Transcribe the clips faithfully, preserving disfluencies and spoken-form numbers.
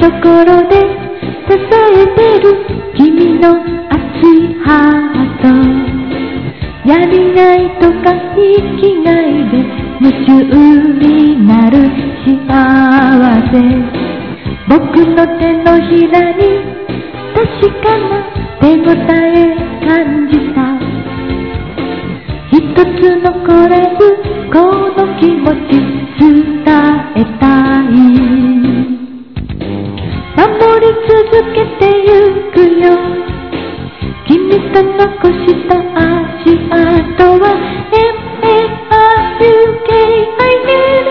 ところで支えてる君の熱いハート、やりがいとか生きがいで夢中になる幸せ、僕の手のひらに確かな手応え感じた、一つ残らずこの気持ち伝えたい、守り続けてゆくよ、君と残した足跡は エムエーアールケー I need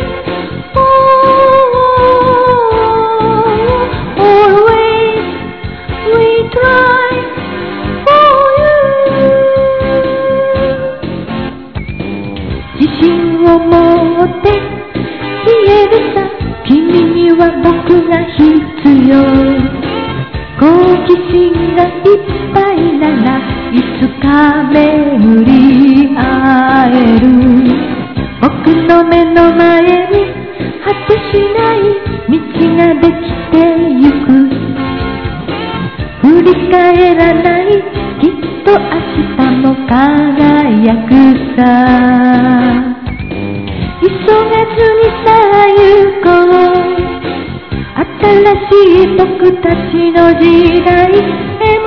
always we try for you、 自信を持って言えるさ、君には僕が必要、好奇心がいっぱいならいつか巡り会える、僕の目の前に果てしない道ができてゆく、振り返らない、きっと明日も輝くさ、急がずにさあ行こう、新しい僕たちの時代。